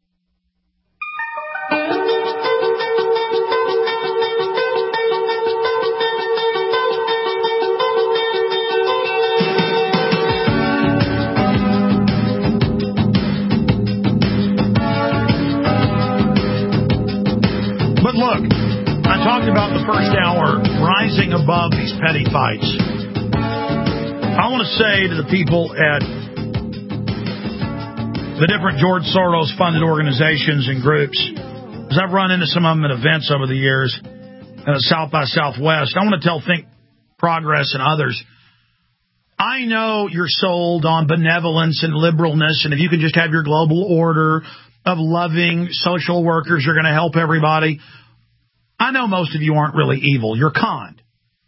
About the first hour, rising above these petty fights. I want to say to the people at the different George Soros funded organizations and groups, as I've run into some of them at events over the years, uh, South by Southwest, I want to tell Think Progress and others, I know you're sold on benevolence and liberalness, and if you can just have your global order of loving social workers, you're going to help everybody. I know most of you aren't really evil. You're conned.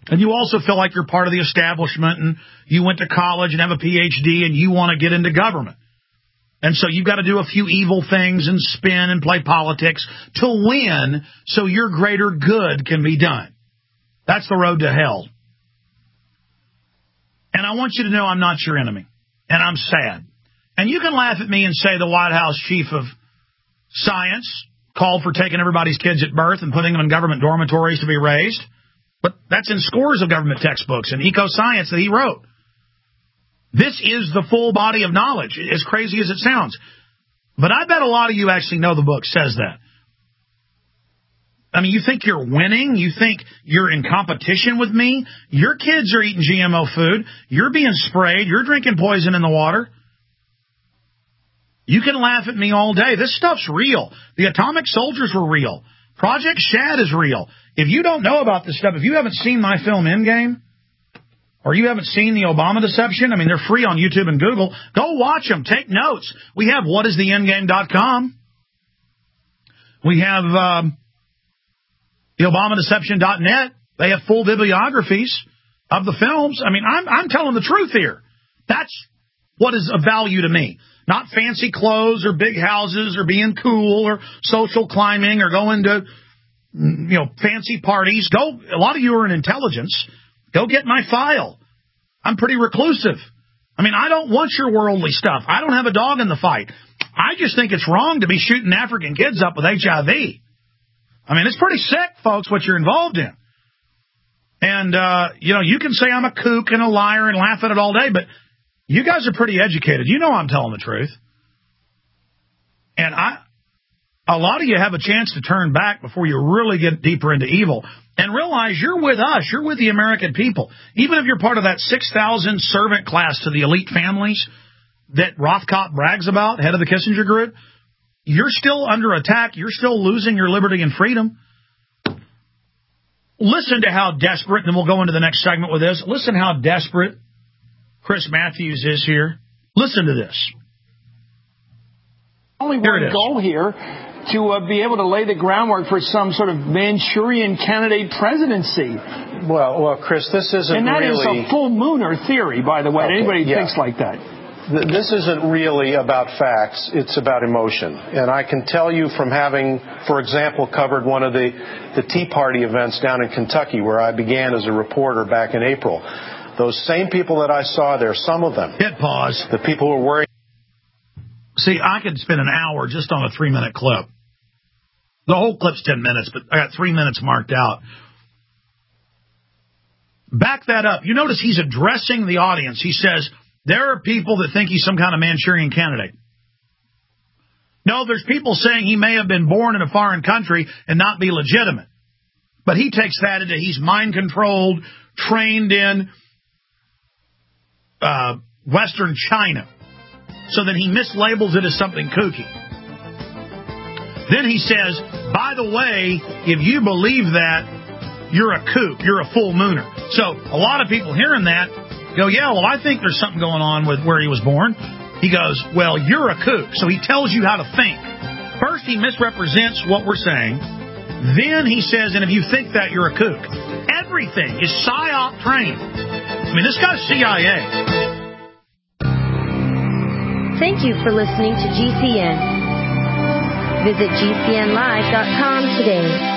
And you also feel like you're part of the establishment and you went to college and have a P H D and you want to get into government. And so you've got to do a few evil things and spin and play politics to win so your greater good can be done. That's the road to hell. And I want you to know I'm not your enemy. And I'm sad. And you can laugh at me and say the White House chief of science called for taking everybody's kids at birth and putting them in government dormitories to be raised. But that's in scores of government textbooks and eco-science that he wrote. This is the full body of knowledge, as crazy as it sounds. But I bet a lot of you actually know the book says that. I mean, you think you're winning? You think you're in competition with me? Your kids are eating G M O food. You're being sprayed. You're drinking poison in the water. You can laugh at me all day. This stuff's real. The atomic soldiers were real. Project Shad is real. If you don't know about this stuff, if you haven't seen my film Endgame, or you haven't seen the Obama deception, I mean, they're free on YouTube and Google. Go watch them. Take notes. We have what is the endgame dot com. We have um, the Obama deception dot net. They have full bibliographies of the films. I mean, I'm, I'm telling the truth here. That's what is of value to me. Not fancy clothes or big houses or being cool or social climbing or going to, you know, fancy parties. Go. A lot of you are in intelligence. Go get my file. I'm pretty reclusive. I mean, I don't want your worldly stuff. I don't have a dog in the fight. I just think it's wrong to be shooting African kids up with H I V. I mean, it's pretty sick, folks, what you're involved in. And, uh, you know, you can say I'm a kook and a liar and laugh at it all day, but you guys are pretty educated. You know I'm telling the truth. And I, a lot of you have a chance to turn back before you really get deeper into evil. And realize you're with us. You're with the American people. Even if you're part of that six thousand servant class to the elite families that Rothkopf brags about, head of the Kissinger Group, you're still under attack. You're still losing your liberty and freedom. Listen to how desperate, and then we'll go into the next segment with this. Listen how desperate Chris Matthews is here. Listen to this. Only one goal here to uh, be able to lay the groundwork for some sort of Manchurian candidate presidency. Well, well, Chris, this isn't really... And that really... is a full mooner theory, by the way. Okay, Anybody yeah. thinks like that. Th- this isn't really about facts. It's about emotion. And I can tell you from having, for example, covered one of the, the Tea Party events down in Kentucky where I began as a reporter back in April. Those same people that I saw there, some of them... Hit pause. The people who were worried... See, I could spend an hour just on a three-minute clip. The whole clip's ten minutes, but I got three minutes marked out. Back that up. You notice he's addressing the audience. He says, there are people that think he's some kind of Manchurian candidate. No, there's people saying he may have been born in a foreign country and not be legitimate. But he takes that into he's mind-controlled, trained in uh, Western China. So then he mislabels it as something kooky. Then he says, by the way, if you believe that, you're a kook, you're a full mooner. So a lot of people hearing that go, yeah, well, I think there's something going on with where he was born. He goes, well, you're a kook. So he tells you how to think. First, he misrepresents what we're saying. Then he says, and if you think that, you're a kook. Everything is psyop trained. I mean, this guy's C I A. Thank you for listening to G C N. Visit G C N live dot com today.